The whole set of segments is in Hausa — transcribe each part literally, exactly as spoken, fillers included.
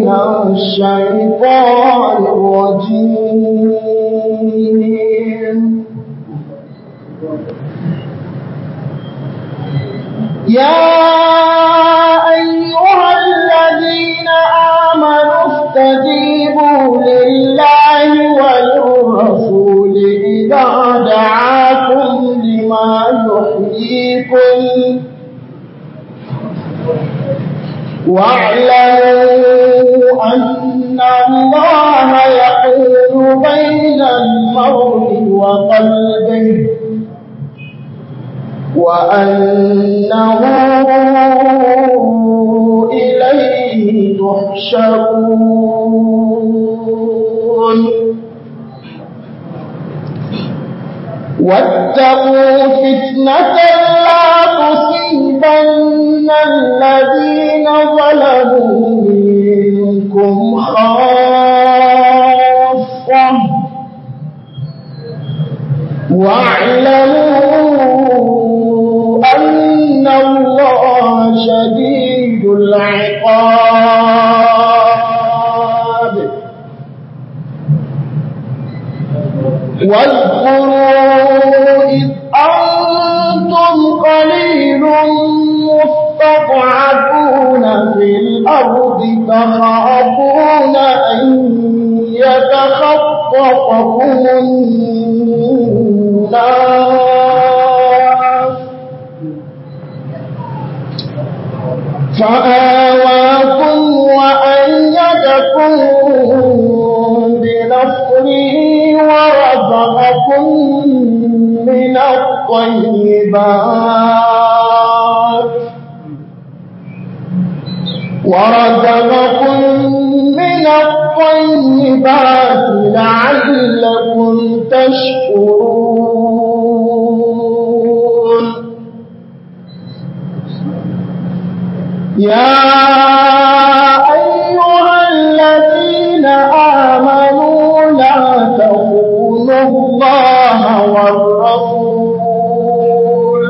الشيطان الرجيم يا أيها الذين آمنوا استجيبوا لله وللرسول إذا دعاكم لما يحييكم واعلموا أن الله يحول بين المرء وقلبه وأنه إليه تحشرون واتقوا فتنة لا تصيبن الذين ظلموا منكم خاصة واعلموا أن الله شديد العقاب واذكروا إذ أنتم قليل مستضعفون في الأرض تخافون أن يتخطفكم الناس فآواكم وأيدكم بنصره ورزقكم من الطيبات ورزقكم من الطيبات لعلكم تشكرون يا أيها الذين آمنوا لا تخونوا الله والرسول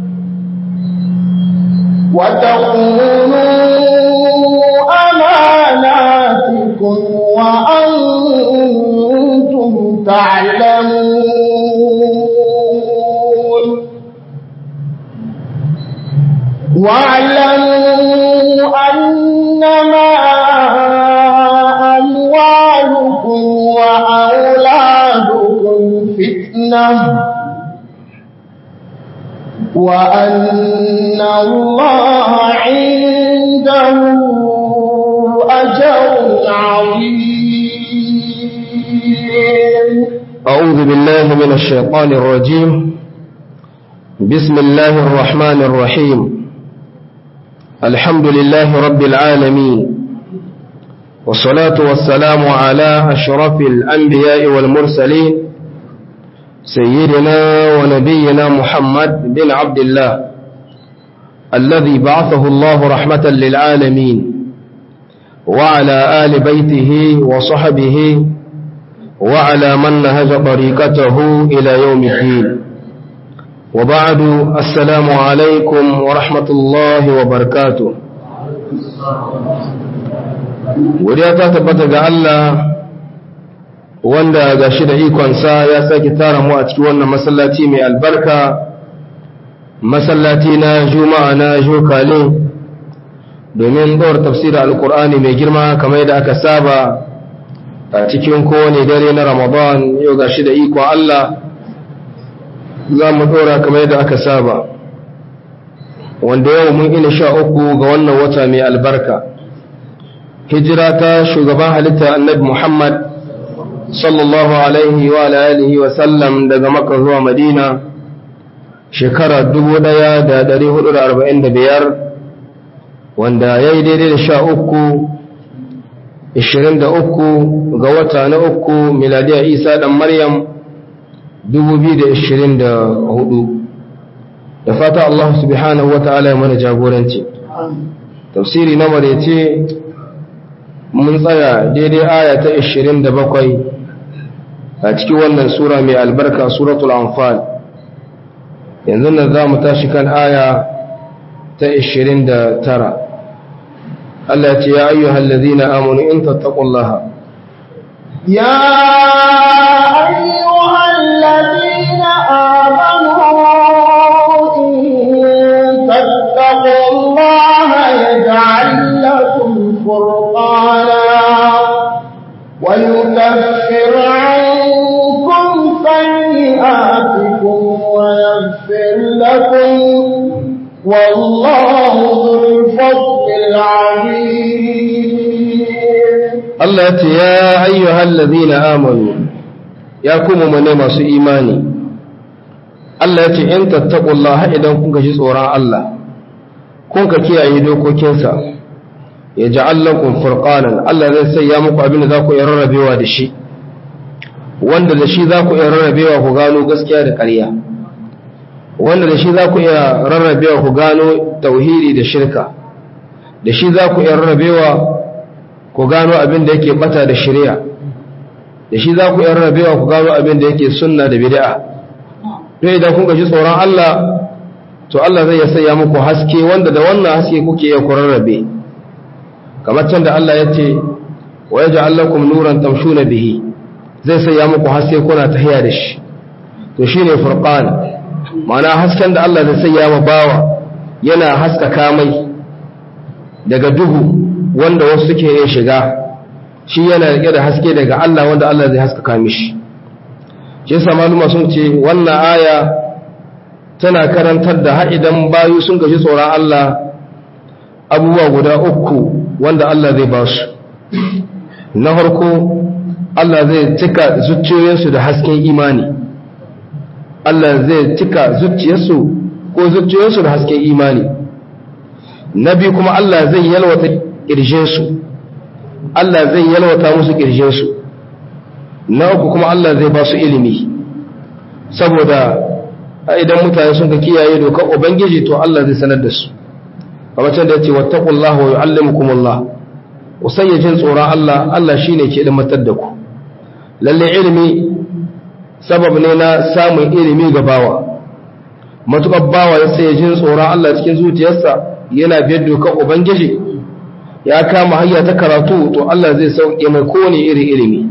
وتخونوا أماناتكم وأنتم تعلمون واعلموا أنما أموالكم وأولادكم فتنة وأن الله عنده أجر عظيم. أعوذ بالله من الشيطان الرجيم. بسم الله الرحمن الرحيم. الحمد لله رب العالمين، والصلاة والسلام على أشرف الأنبياء والمرسلين سيدنا ونبينا محمد بن عبد الله الذي بعثه الله رحمة للعالمين، وعلى آل بيته وصحبه وعلى من نهج طريقته إلى يوم الدين. وبعد، السلام عليكم ورحمة الله وبركاته. وديا ta tabbata ga Allah wanda ga shi da ikonsa ya sake tara mu a cikin wannan masallaci mai albarka, masallaci na Juma'a na Jokale, domin ɗora tafsirin Alƙur'ani mai girma kamar yadda aka saba a cikin kowane dare na Ramadan. Yau ga shi da ikon Allah za mu ɗora kamar yadda aka saba, wanda yau mun ina sha uku ga wannan wata mai albarka, hijira ta shugaban halitta annabi Muhammad sallallahu alaihi wa alihi wa sallam daga Makka zuwa Madina shekara dubu ɗaya da ɗari hudu da arba'in da biyar, wanda ya yi daidai da sha uku ishirin da uku ga wata na uku miladiya Isa ɗan Maryam dubu biyu da ishirin da hudu. Da fata Allah subhanahu wa ta'ala ya mana jagoranci. Tafsiri na marece mun tsaya daidai aya ta ishirin da bakwai a cikin wannan sura mai albarka, suratul Anfal. Yanzu nan za mu tashi kan aya ta ishirin da tara. Allah ya ce ya ayyuhal ladina amanu in tattaqullaha ya ayyuhal ladina amanu in tattaqullaha yaj'al lakum furqana wa yukaffir 'ankum sayyi'atikum wa yaghfir lakum والله ذو الفضل العظيم الله يا أيها الذين آمنوا يا كم من masu imani Allah yace in tattaqullaha idan kun ji tsoron Allah kun ka kiyaye dokokinsa ya ja'al lakum furqanan Allah zai sanya muku abin da za ku rarrabewa da shi wanda da shi za ku rarrabewa ku gano gaskiya da ƙarya wanda da shi za ku iya rarrabewa ku gano tauhidi da shirka da shi za ku iya rarrabewa ku gano abin da yake bata da shari'a da shi za ku iya rarrabewa ku gano abin da yake sunna da bid'a don idan kun gaji tsoron Allah to Allah zai sanya muku haske wanda da wannan haske kuke iya ku rarrabe kamar can da Allah ya ce wa yaj'al lakum nuran tamshuna bihi zai sanya muku haske kuna tahiya da shi to shine furqan ma'ana hasken da Allah zai sanya wa bawa yana haskaka mai daga duhu wanda wasu suke yin shiga shi yana rike da haske daga Allah wanda Allah zai haskaka mishi shi yasa maluma sun ce wannan aya tana karantar da har idan bayu sun gaji tsoron Allah abubuwa guda uku wanda Allah zai ba su na farko Allah zai cika zuciyoyinsu da hasken imani Allah zai cika zuciyarsu ko zuciyoyinsu da hasken imani na biyu kuma Allah zai yalwata ƙirjinsu Allah zai yalwata musu ƙirjinsu na uku kuma Allah zai ba su ilimi saboda idan mutane sun ka kiyaye dokar ubangiji to Allah zai sanar da su kamar can da yace wattaqullaha wa yu'allimukumullah usayya jin tsoron Allah Allah shine ke ilmantar da ku lalle ilimi sabab ne na samun ilimi ga bawa matukar bawa ya sai jin tsoron Allah cikin zuciyarsa yana biyar dokar ubangiji ya kama hanya ta karatu to Allah zai sauke mai kowane irin ilimi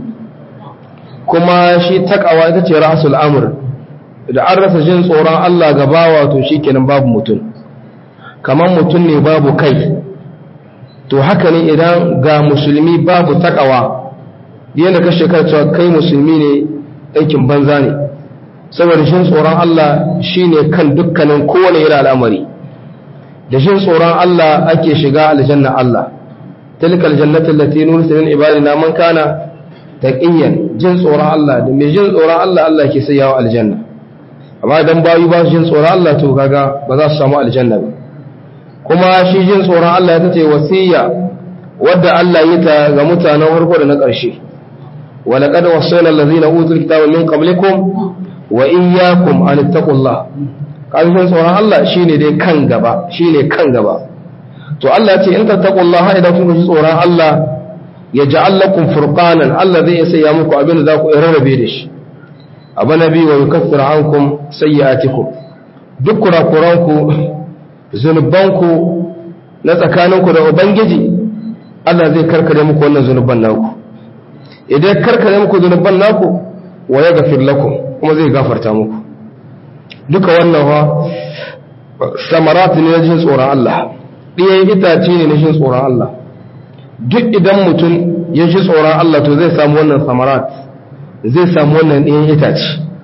kuma shi takawa ita ce rasul amr da an rasa jin tsoron Allah ga bawa to shikenan babu mutum kamar mutum ne babu kai to haka ne idan ga musulmi babu takawa yana ka shekar cewa kai musulmi ne aikin banza ne saboda jin tsoron Allah shine kan dukkanin kowane irin al'amari da jin tsoron Allah ake shiga aljanna Allah tilka aljannatu allati nursilu ibadina man kana taqiyan jin tsoron Allah da mai jin tsoron Allah Allah ke sayawa aljanna amma idan bayu ba su jin tsoron Allah to kaga ba za su samu aljanna ba kuma shi jin tsoron Allah ya tace wasiya wadda Allah yi ta ga mutanen farko da na ƙarshe wa laqad wasayna allazina utul kitaba min qablikum wa iyyakum an taqullah kafin tsoron Allah shine dai kan gaba shine kan gaba to Allah ya ce in tattaqullaha idan kun ji tsoron Allah ya ja'al lakum furqanan Allah zai sanya muku abin da za ku rarrabe da shi abu nabi wa yukaffir ankum sayyi'atikum duk kurakuranku zunubanku na tsakaninku da ubangiji Allah zai karkare muku wannan zunuban naku idan karkare muku zunuban naku wa yaghfir lakum kuma zai gafarta muku duka wannan wa samarat ne na jin tsoron Allah ɗiyan itace ne na jin tsoron Allah duk idan mutum ya ji tsoron Allah to zai samu wannan samarat zai samu wannan ɗiyan itace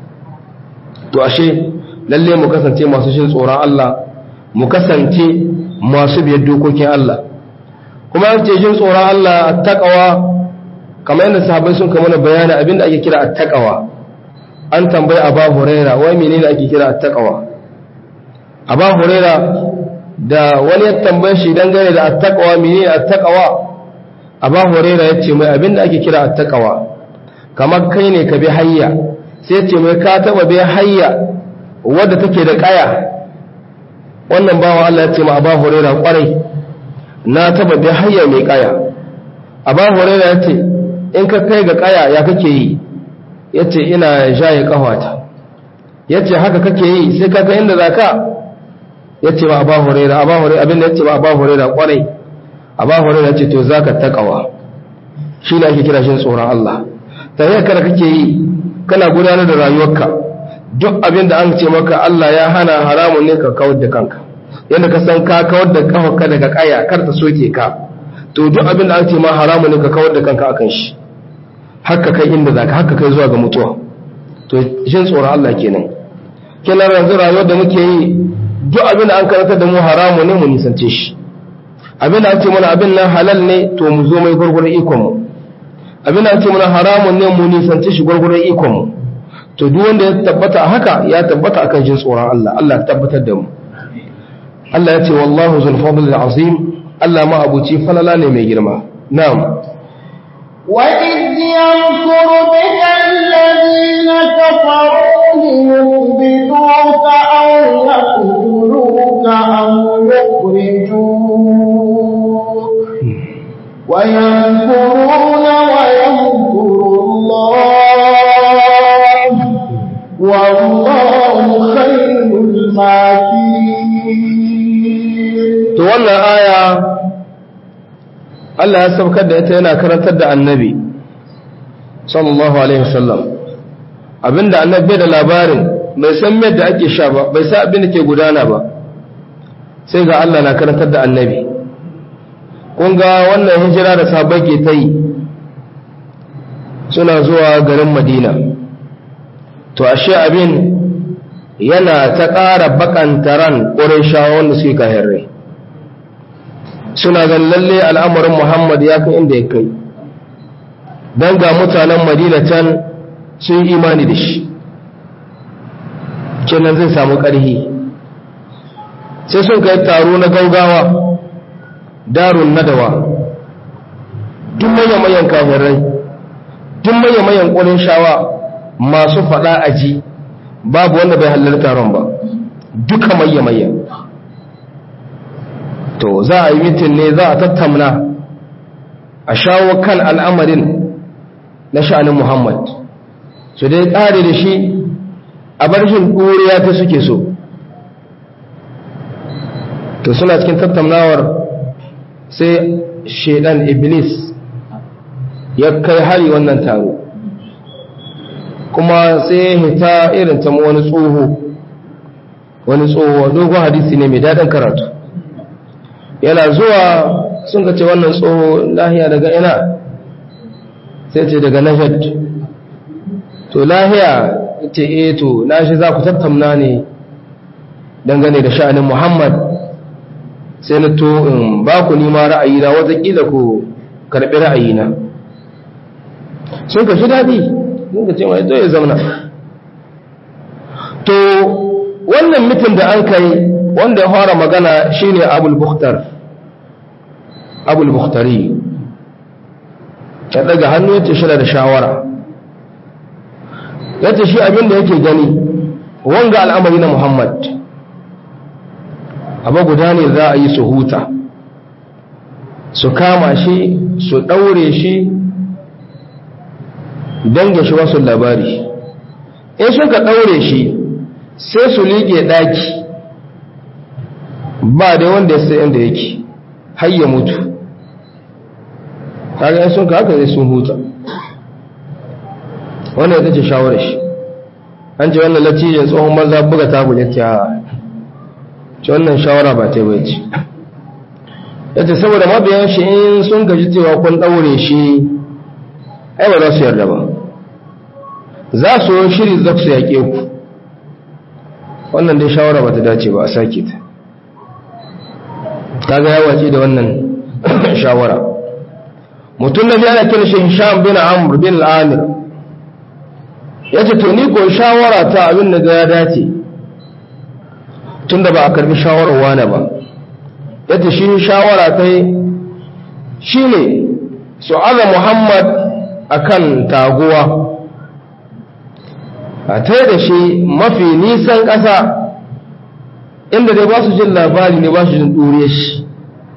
to ashe lalle mu kasance masu jin tsoron Allah mu kasance masu biyar dokokin Allah kuma yace jin tsoron Allah attaqwa kamar yadda sahabbai sun kama mana bayani abinda ake kira attaqwa an tambayi Abu Huraira wai menene ake kira attaqwa Abu Huraira da wani ya tambaye shi dangane da attaqwa menene attaqwa Abu Huraira yace mai abinda ake kira attaqwa kamar kai ne ka bi hayya sai yace mai ka taba bi hayya wadda take da kaya wannan bawa Allah yace ma Abu Huraira kwarai na taba bi hayya mai kaya Abu Huraira yace in ka kai ga kaya ya kake yi yace ina jaye kafata yace haka kake yi sai ka kai inda zaka yace ba Abu Huraira Abu Huraira abinda yace ba Abu Huraira kwarai Abu Hurairah ce to zaka taqwa shi ne ake kira shi tsoron Allah tayyar kada kake yi kana gudanar da rayuwarka duk abin da an ce maka Allah ya hana haramun ne ka kawar da kanka yanda ka san ka kawar da kafarka daga kaya kar ta soke ka to duk abin da an ce ma haramun ne ka kawar da kanka akan shi haka kai inda zaka haka kai zuwa ga mutuwa to shin tsoron Allah kenan kenan yanzu rayuwar da muke yi duk abin da an karanta da mu haramun ne mu nisance shi abin da an ce mana abin nan halal ne to mu zo mai gurgurun ikon mu abin da an ce mana haramun ne mu nisance shi gurgurun ikon mu to duk wanda ya tabbata a haka ya tabbata akan jin tsoron Allah Allah ya tabbatar da mu Allah ya ce wallahu zul fadl azim Allah ma abuci falala ne mai girma na'am wa idh yamkuru bika alladhina kafaru liyuthbituka aw yaqtuluka aw yukhrijuka wa yamkuruna wa yamkuru Allah wallahu khayrul makirin. To wannan aya Allah ya saukar da ita yana karantar da annabi sallallahu alaihi wasallam abinda annabi da labarin bai san yadda ake sha ba bai san abin da ke gudana ba sai ga Allah na karantar da annabi kun ga wannan hijira da sahabbai ke ta yi suna zuwa garin Madina to ashe abin yana ta ƙara bakantaran Qurayshawa wanda suke kafirai suna gan lalle al'amarin Muhammad ya kai inda ya kai dan ga mutanen Madina can sun imani da shi kenan zai samu ƙarfi sai sun kai taro na gaugawa darun nadawa duk mayan kafirai duk mayan Qurayshawa masu fada aji babu wanda bai halarta taron ba duka maye-maye to za a yi mitin ne za a tattauna a shawo kan al'amarin na sha'anin Muhammad su dai tsare da shi a barshin ɗoriya ta suke so to suna cikin tattaunawar sai shaidan iblis ya kai hari wannan taro kuma sai ya hita irin ta wani tsoho wani tsoho dogon hadisi ne mai daɗin karatu yana zuwa sun ka ce wannan tsoho lahiya daga ina sai ce daga Najd to lahiya ce eh to na shi za ku tattauna ne dangane da sha'anin Muhammad sai na to in ba ku nima ra'ayina wataƙila ku karɓi ra'ayina sun ka shi daɗi sun ka ce mai to ya zauna to wannan mitin da an kai wanda ya fara magana shine Abul Bukhtar Abul Bukhtari ya daga hannu yace shi da shawara yace shi abin da yake gani wanga al'amari na Muhammad abu guda ne za a yi su huta su kama shi su daure shi dange shi wasu labari in suka daure shi sai su liƙe ɗaki ba da wanda ya sai inda yake har ya mutu kaga sun ka haka zai sun huta wannan ita ce shawarar shi an ce wannan latijin tsohon maza buga tabul ta ce wannan shawara ba ta yi ce yace saboda mabiyan shi in sun gaji cewa kun daure shi ai ba za su yarda ba za su shiri za su yaƙe ku wannan dai shawara ba ta dace ba a sake ta kaga ya wace da wannan shawara mutum da yana kira shi Hisham bin Amr bin al-Amir yace to ni ko shawara ta abin da ya dace tunda ba a karbi shawarar wani ba yace shi shawara ta shine su'ala Muhammad akan taguwa a tare da shi mafi nisan ƙasa inda dai ba su jin labari ne ba su jin ɗure shi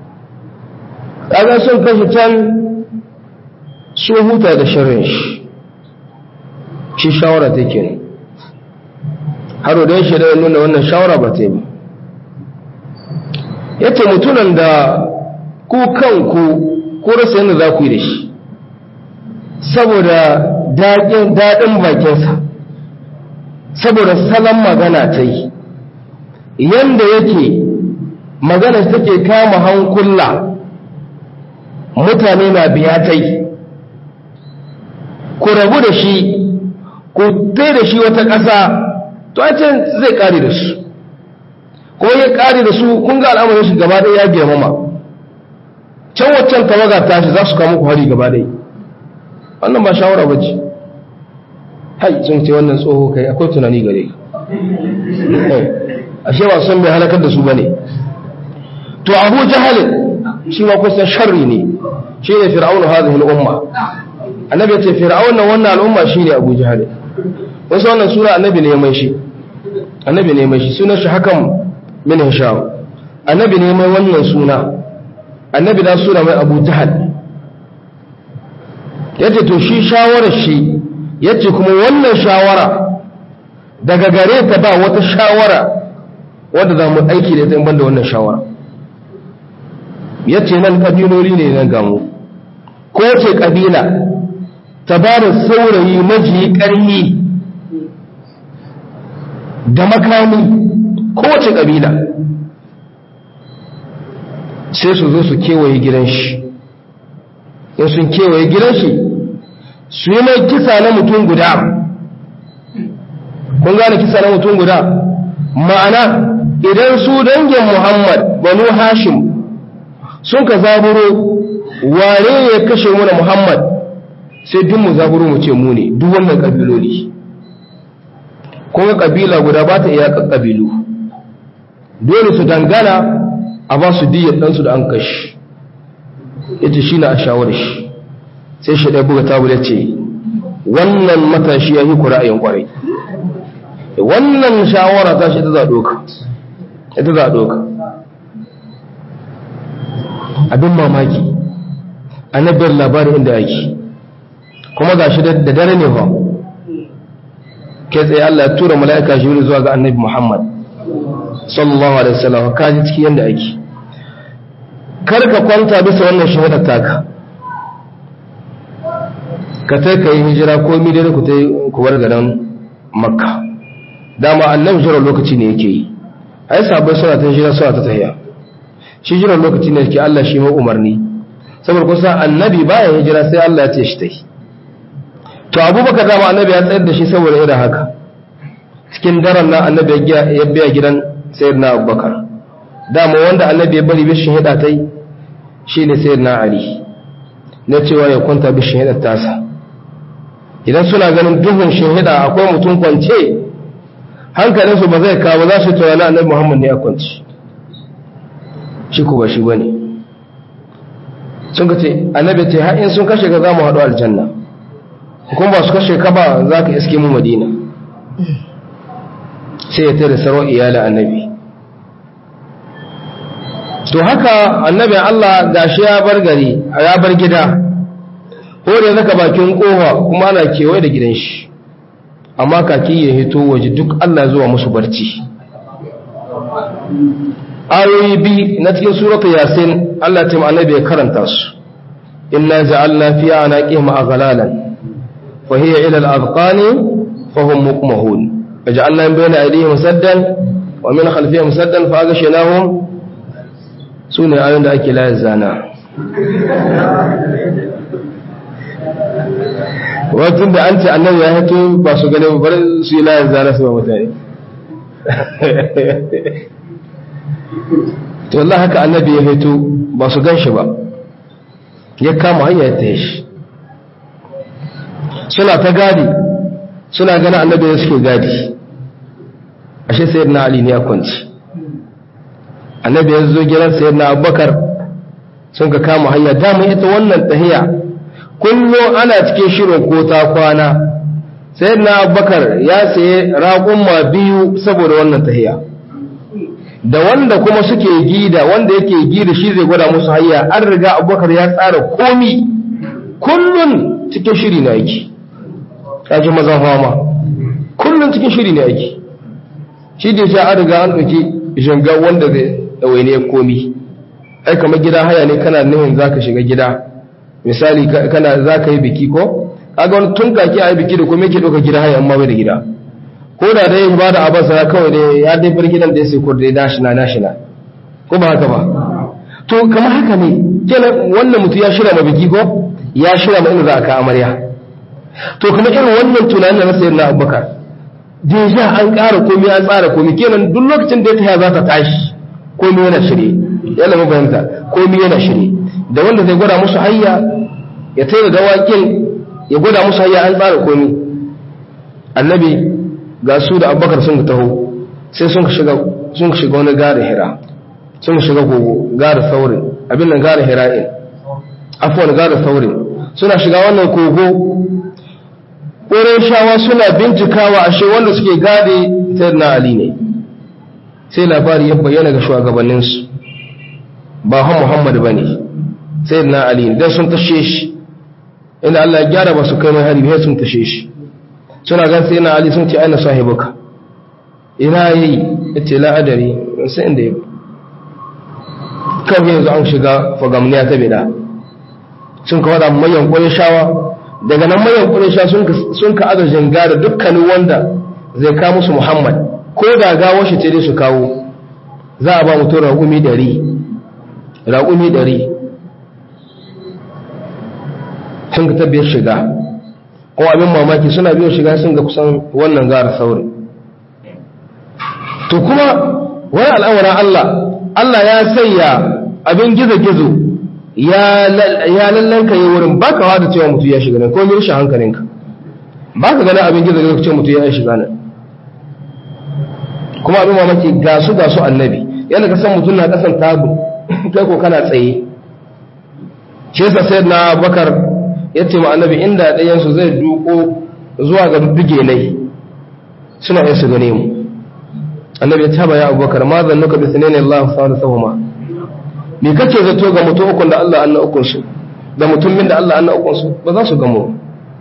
ƙaga sun kashi can su huta da shirin shi shi shawara ta ke ne haro da ya shi da nuna wannan shawara ba ta yi ba ya ce mutunan da ku kanku ku rasa yadda za ku yi da shi saboda daɗin bakinsa saboda salon magana ta yi yadda yake magana take kama hankula mutane na biya ta yi ku rabu da shi ku tai da shi wata ƙasa to a can zai ƙare da su ko ya ƙare da su kun ga al'amarin shi gaba ɗaya ya girmama can waccan tawaga tashi za su kama ku hari gaba ɗaya wannan ba shawara ba ce hai sun ce wannan tsoho kai akwai tunani gare ka ashe ba son bai halakar da su ba ne to abu jahalin shi ma kusan sharri ne shi ne fir'aunu hadhihi al'umma annabi ya ce fir'aunu wannan al'umma shi ne abu jahalin wasu wannan sura annabi ne mai shi annabi ne mai shi sunan shi hakan min hisham annabi ne mai wannan suna annabi da sura mai abu jahal yace to shi shawarar shi yace kuma wannan shawara daga gare ta ba wata shawara wadda za mu aiki da ita in banda wannan shawara yace nan kabiloli ne nan gamu ko ce kabila ta ba da saurayi maji ƙarni da makami kowace kabila sai su zo su kewaye gidan shi in sun kewaye gidan shi su yi mai kisa na mutum guda kun gane kisa na mutum guda ma'ana idan su dangin muhammad banu hashim sun ka zaburo wane ya kashe mana muhammad sai duk mu zaburo mu ce mu ne duk wannan kabiloli kuma kabila guda ba ta iya kabilu dole su dangana a ba su diyar ɗansu da an kashi ita shi na a shawarar shi sai shi ɗaya buga tabu da ce wannan matashi ya yi ku ra'ayin ƙwarai wannan shawara ta shi ita za a ɗoka ita za a ɗoka abin mamaki annabiyar labarin inda ake kuma ga shi da dare ne fa kai tsaye Allah ya tura mala'ika jibril zuwa ga annabi Muhammad sallallahu alaihi wasallam ka ji ciki yanda ake kar ka kwanta bisa wannan shahadar taka ka tai ka yi hijira ko mi dare ku tai ku bar garin makka dama annabi jira lokaci ne yake yi ai sabai suna ta hijira suna ta tahiya shi jira lokaci ne yake Allah shi mai umarni saboda kusa annabi baya hijira sai Allah ya ce shi tai to abubakar dama annabi ya tsayar da shi saboda irin haka cikin daren nan annabi ya biya gidan sayyidina abubakar dama wanda annabi ya bari bishin hida tai shine sayyidina ali na cewa ya kwanta bishin hida tasa idan suna ganin duhun shahida akwai mutum kwance hankalinsu ba zai kawo za su tawala annabi muhammad ne ya kwanci shi ko ba shi bane sun ka ce annabi ce har in sun kashe ka za mu haɗu aljanna kuma ba su kashe ka ba za ka iske mu madina sai ya tare sarwa iyalin annabi to haka annabi Allah gashi ya bar gari ya bar gida ko da zaka bakin kofa kuma ana kewaye da gidan shi amma kaki ya hito waje duk Allah zuwa musu barci ayoyi bi na cikin suratul yasin Allah ta annabi ya karanta su inna ja'alna fi anaqihim aghlalan fa hiya ila al-adqani fa hum muqmahun waja'alna bayna aydihim saddan wa min khalfihim saddan fa aghshaynahum sune ayoyin da ake layar zana wajen da an ce annabi ya hito ba su gane bar su yi layar zana su ba mutane to Allah haka annabi ya hito ba su gan shi ba ya kama hanya ya taye shi suna ta gadi suna gana annabi ya suke gadi ashe sayyidina Ali ne ya kwanci annabi ya zo gidan sayyidina Abubakar sun ka kama hanya dama ita wannan tahiya kullum ana cikin shirin ko ta kwana sayyidina Abubakar ya saye raƙumma biyu saboda wannan tahiya da wanda kuma suke gida wanda yake gida shi zai gwada musu hayya an riga Abubakar ya tsara komi kullun cikin shiri na yake kaji mazan fama kullun cikin shiri na yake shi da ya an riga an ɗauki janga wanda zai ɗawaine komi ai kamar gida haya ne kana nihin zaka shiga gida misali kana zaka yi biki ko kaga wani tun kake ai biki da kuma yake doka gida haya amma bai da gida ko da dai ba da abasa kawai dai ya dai bar gidan da sai ko dai dashi na nashi na ko ba haka ba to kamar haka ne kenan wannan mutum ya shirya ma biki ko ya shirya ma inda za ka amarya to kuma irin wannan tunanin na sayyidina Abubakar deja an ƙara komai an tsara komai kenan duk lokacin da ya za ta tashi komai yana shirye yana mabanta komai yana shirye da wanda zai gwada musu hayya ya tayar da wakin ya gwada musu hayya an tsara komai annabi ga su da Abubakar sun taho sai sun shiga sun shiga wani gari Hira sun shiga gogo gari Saurin abin nan gari Hira'in afwan gari Saurin suna shiga wannan kogo shawa suna bincikawa ashe wanda suke gade sayyidina Ali ne sai labari ya bayyana ga shugabanninsu ba han Muhammad bane sayyidina Ali dan sun tashe shi inda Allah ya gyara ba su kai mai hari sai sun tashe shi suna gan sayyidina Ali sun ce aina sahibuka ina yi yace la adari sai inda yake kawai yanzu an shiga fagamniya ta bida sun kawo da mayan shawa daga nan mayan ƙunisha sun ka aza jinga da dukkanin wanda zai kawo musu Muhammad ko da gawo shi ce dai su kawo za a ba mutum raƙumi ɗari raƙumi ɗari sun ka tabbiyar shiga ko abin mamaki suna biyo shiga sun ga kusan wannan gara sauri to kuma wani al'amuran Allah Allah ya sanya abin gizo-gizo ya lallanka yi wurin ba ka wada cewa mutu ya shiga nan ko mirshin hankalinka ba ka gani abin gizo gizo ce mutu ya shiga nan kuma abin mamaki ga su ga su annabi yana ka san mutum na kasan tabu kai ko kana tsaye shi yasa sai na bakar ya ce ma annabi inda ɗayansu zai duko zuwa ga dudduge nai suna yin su gane mu annabi ya taba ya abubakar ma zan nuka bisanene Allah sa da sahuma me kake zato ga mutum ukun da Allah Allah ukun su da mutumin da Allah Allah ukun su ba za su gamo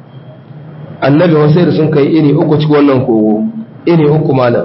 annabi wasai da sun kai iri uku cikin wannan kogo iri uku malam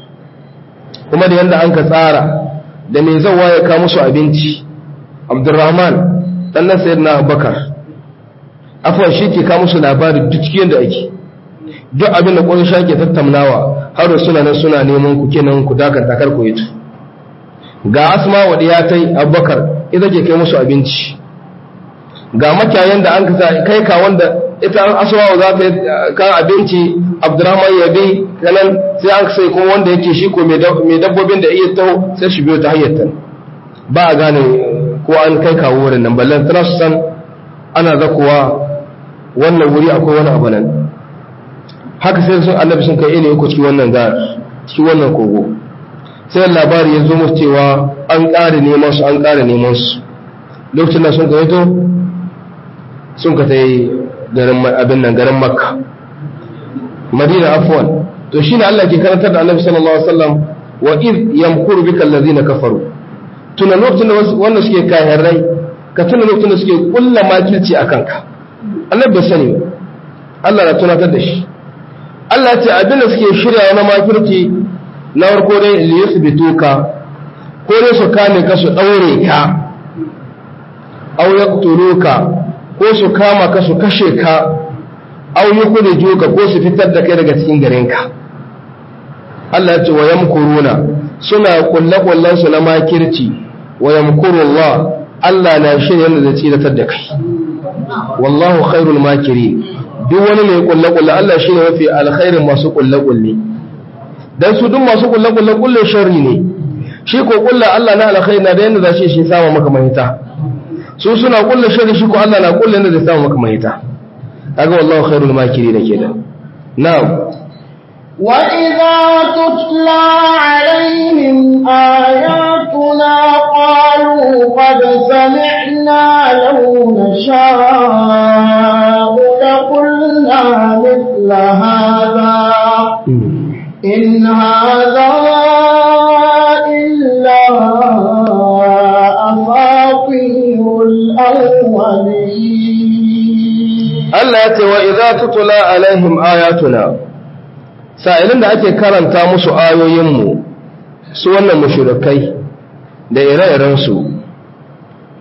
kuma da yanda an ka tsara da me zan waye ka musu abinci Abdurrahman dan nan sayyidina Abubakar afwan shi ke ka musu labari duk cikin da ake duk abin da Quraysh ke tattaunawa har suna nan suna neman ku kenan ku dakata kar ku yi tu ga asma wadda ya tai Abubakar ita ke kai musu abinci ga makayan da an kasa kai ka wanda ita asma za ta kan abinci Abdurrahman ya bi kanan sai an sai kuma wanda yake shi ko mai dabbobin da iya taho sai shi biyo ta hayyata ba a gane ko an kai kawo wurin nan ballan tana su san ana zakuwa wannan wuri akwai wani abu nan haka sai sun annabi sun kai ne uku cikin wannan gar cikin wannan kogo sai labari ya zo musu cewa an ƙara neman su an ƙara neman su lokacin da sun ka yato sun ka tai garin abin nan garin Makka Madina afwan to shine Allah ke karantar da Annabi sallallahu alaihi wasallam wa id yamkuru bika allazina kafaru tuna lokacin da wanda suke kafirai ka tuna lokacin da suke kulla makirci akan ka Allah bai sani Allah na tunatar da shi Allah ya ce abin da suke shirya na makirci na farko dai liyusbituka ko dai su kame ka su daure ka aw yaqtuluka ko su kama ka su kashe ka aw yukhrijuka ko su fitar da kai daga cikin garinka Allah ya ce wa yamkuruna suna kullakullan su na makirci wa yamkuru Allah Allah na shirye da zai tsiratar da kai wallahu khairul makirin duk wani mai kullakulla Allah shine mafi alkhairin masu kullakulle dan su duk masu kullakulle kullun sharri ne shi ko kulla Allah na alkhairi na da yanda zai shi sama maka mahita su suna kulla sharri shi ko Allah na kulla yanda zai sama maka mahita kaga wallahu khairul makirin kenan na'am wa idza tutla alaihim ayatuna qalu qad sami'na law nasha'u laqulna mithla hadha in hadha illa asatirul awwalin Allah ya ce wa idza tutla alaihim ayatuna sa'ilin da ake karanta musu ayoyinmu su wannan mushrikai da ire-iren su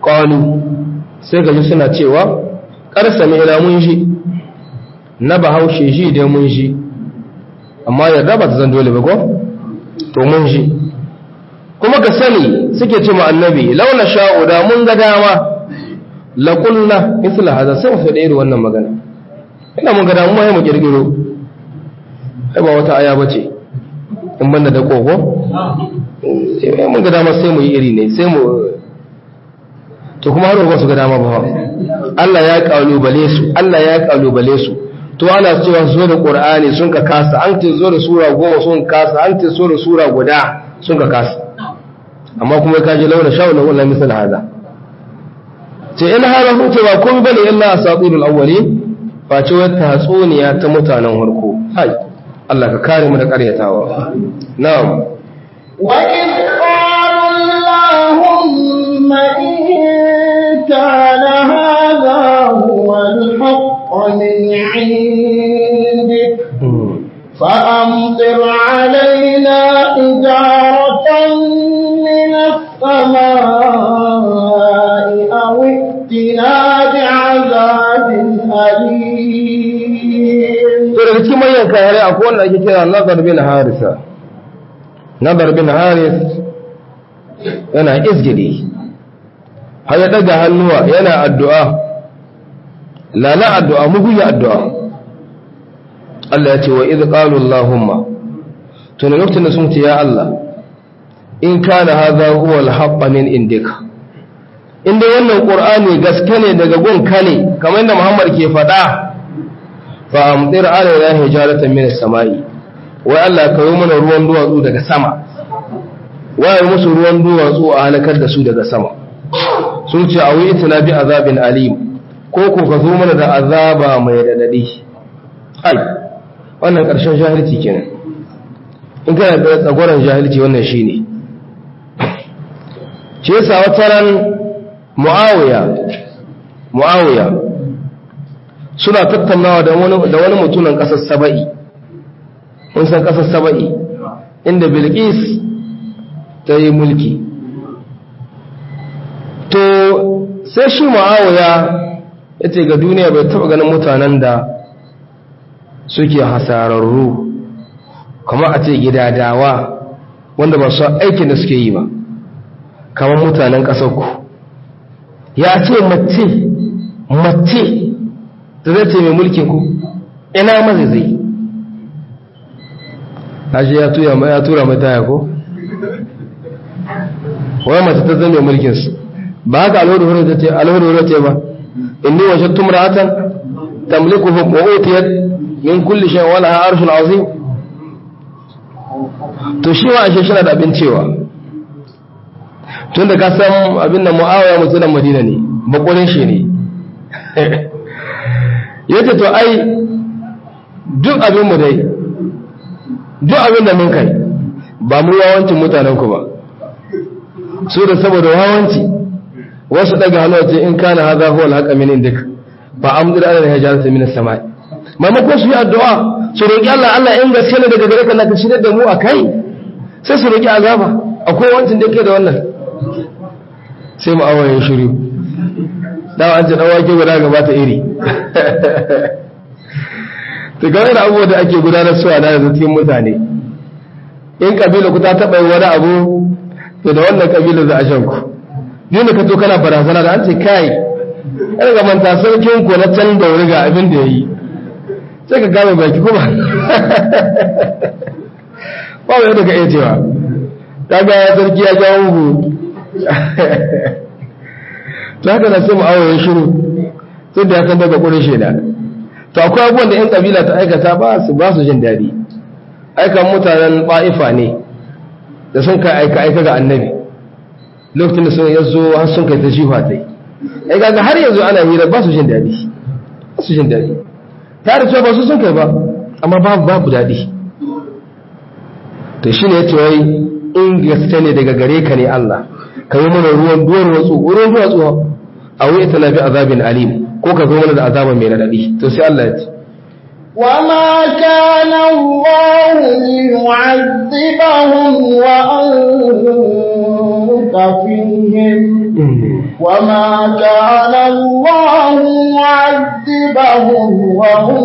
qalu sai gaji suna cewa qarsami ila mun shi na bahaushe shi dai mun shi amma yarda ba ta zan dole ba ko to mun shi kuma ka sani suke ce ma annabi launa sha'u da mun ga dama la qulna mithla hada sai mu faɗi irin wannan magana ina mun ga dama mu mu kirkiro ai ba wata aya bace in banda da kogo sai mun ga dama sai mu yi iri ne sai mu to kuma har ba su ga dama ba Allah ya kalubale su Allah ya kalubale su to ana cewa su zo da Qur'ani sun ka kasa an ce zo da sura goma sun kasa an ce so da sura guda sun ka kasa amma kuma kaje launa sha'ula wala misal hada ce in har sun ce ba kun bane illa asatirul awwalin fa ce wata hatsuniya ta mutanen harko hai Allah ka kare mu da ƙaryatawa na'am wa in qala allahumma in kana hadha huwa al-haqq min 'indik فأمطر علينا حجارة من السماء أو ائتنا بعذاب أليم. ترى كما ينكر أقول لك كذا نظر بن حارثة نظر بن حارث أنا إسجدي هذا دقى هالنوع ينا الدعاء لا لا الدعاء مو هي الدعاء Allah ya ce wa idh qalu Allahumma to ne lokacin da sun ce ya Allah in kana hadha huwa al-haqq min indika inda wannan qur'ani gaske ne daga gun ka ne kamar yadda Muhammad ke faɗa fa amtir alayna hijaratan min as-sama'i wai Allah ka yi mana ruwan duwatsu daga sama wai musu ruwan duwatsu a halakar da su daga sama sun ce awi itna bi azabin alim ko ko ka zo mana da azaba mai radadi ai wannan ƙarshen jahilci kenan in kana da tsagoran jahilci wannan shine shi yasa wata ran Muawiya Muawiya suna tattaunawa da wani da wani mutumin ƙasar Saba'i kun san ƙasar Saba'i inda Bilqis ta yi mulki to sai shi Muawiya yace ga duniya bai taba ganin mutanen da suke hasararru kamar a ce gidadawa wanda ba su aikin da suke yi ba kamar mutanen ƙasarku ya ce mace mace ta zai ce mai mulkinku ina mazi zai ashe ya tura mai ya tura mai taya ko wai mace ta zai mai mulkinsu ba haka alhudu ta ce alhudu ce ba inni wajen tumratan tamliku wa utiyat min kulli shay wala arshul azim to shi wa ashe shina da abin cewa tunda ka san abin da Muawiya mutumin Madina ne bakorin shi ne yace to ai duk abin mu dai duk abin da mun kai ba mu yawancin mutanen ku ba su da saboda wawanci wasu daga hannu ce in kana hadha huwa al-haqq min indik fa amdir ala al-hijarati min as-sama'i maimakon su yi addu'a su roƙi Allah Allah in gaske ne daga gare ka na ka shirya da mu a kai sai su roƙi azaba akwai wancin da ke da wannan sai mu awaye shiru dawa an ce dan wake guda gaba ta iri to ga wani abubuwa da ake gudanar su a da cikin mutane in kabila ku ta taɓa wani abu to da wannan kabila za a shan ku ni ne ka to kana barazana da an ce kai an ga manta sarkin ko na can da wuri ga abin da ya yi sai ka gane baki kuma ba wai da ka iya cewa kaga sarki ya jawo mu to haka na sai mu awaye shiru sai da ya san daga kurin sheda to akwai abubuwan da yan kabila ta aikata ba su ba su jin daɗi aikan mutanen ba'ifa ne da sun kai aika aika ga annabi lokacin da sun yazo har sun kai ta jifa tai ai kaga har yanzu ana hira ba su jin daɗi ba su jin daɗi tare cewa ba su sun kai ba amma babu babu daɗi to shine yace wai in gaske ne daga gare ka ne Allah ka yi mana ruwan duwar watsu ruwan watsu a wai ita na bi azabin alim ko ka zo mana da azaba mai radadi to sai Allah ya ce وما كان الله ليعذبهم وأنت فيهم وما كان الله معذبهم وهم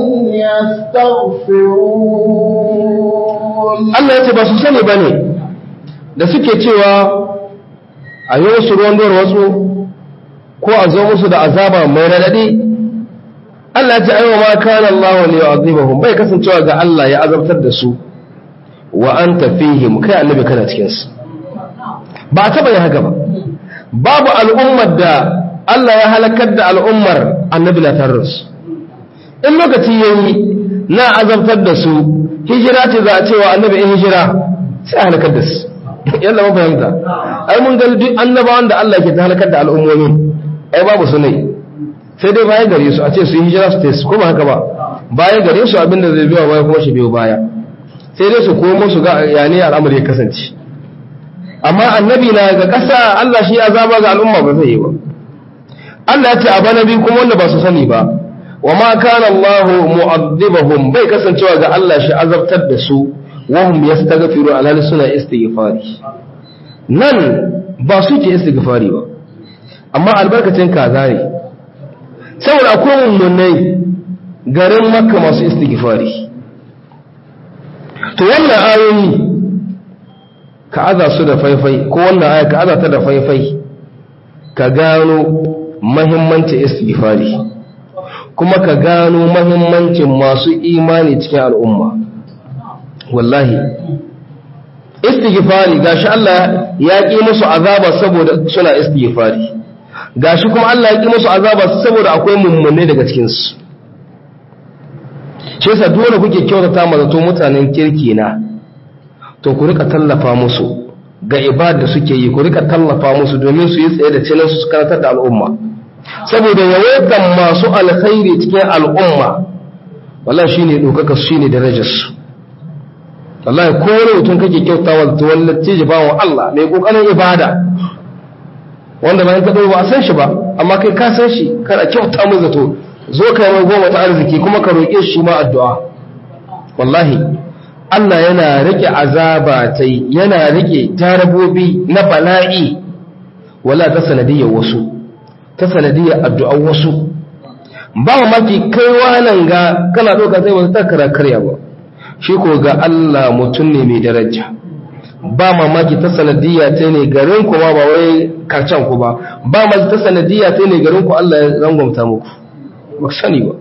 يستغفرون. Allah ya ce ba su sani bane da suke cewa a yi wasu ruwan dora wasu ko a zo musu da azaba mai radadi. Allah ya ce aiwa ma kana Allah li yu'adhibahum, bai kasancewa ga Allah ya azabtar da su wa anta fihim, kai annabi kana cikin su. Ba ta bai haka ba, babu al'ummar da Allah ya halakar da al'ummar annabi na tare da su. In lokaci yayi na azabtar da su, hijira ce za a cewa annabi in hijira sai a halakar da su. Yalla mun fahimta. Ai mun ga duk annabawan da Allah ke ta halakar da al'ummomi, ai babu su ne. Sai dai baya gare su a ce su yi hijira su tafi, kuma haka ba. Baya gare su abinda zai biyo baya kuma shi biyo baya. Sai dai su komo su ga yani al'amari ya kasance. Amma annabi na ga ƙasa Allah shi azaba ga al'umma ba zai yi ba. Allah ya ce a bana bi kuma wanda ba su sani ba, wa ma kana Allah mu'adhibahum, bai kasancewa ga Allah shi azabtar da su wa hum yastaghfiru alhali suna istighfari. Nan ba su ke istighfari ba, amma albarkacin kaza ne, saboda akwai mummunai garin Makka masu istighfari. To wannan ayoyi ka aza su da faifai, ko wannan aya ka aza ta da faifai, ka gano mahimmancin istighfari, kuma ka gano mahimmancin masu imani cikin al'umma. Wallahi istighfari gashi Allah ya ƙi musu azaba saboda suna istighfari, gashi kuma Allah ya ƙi musu azaba saboda akwai mummune daga cikinsu. Shi yasa dole kuke kyautata ma zato mutanen kirki na, to ku rika tallafa musu ga ibada suke yi, ku rika tallafa musu domin su yi tsaye da cinin su karatar da al'umma, saboda yawaitan masu alkhairi cikin al'umma wallahi shine dokaka su, shine darajar su. wallahi ko wani mutum kake kyautawa da wallahi ji bawo Allah mai kokarin ibada wanda bayan ka dawo ba san shi ba, amma kai ka san shi, kana kyauta mu zato, zo kai mai goma ta arziki kuma ka roke shi ma addu'a. Wallahi Allah yana rike azaba tai, yana rike tarabobi na bala'i wala ta sanadiyar wasu, ta sanadiyar addu'ar wasu. Ba mamaki kai wannan ga kana doka sai wata takara karya ba, shi ko ga Allah mutum ne mai daraja. Ba mamaki ta sanadiyya ta ne garin ku ma ba wai karcan ku ba, ba mamaki ta sanadiyya ta ne garin ku Allah ya rangwamta muku, ba sani ba.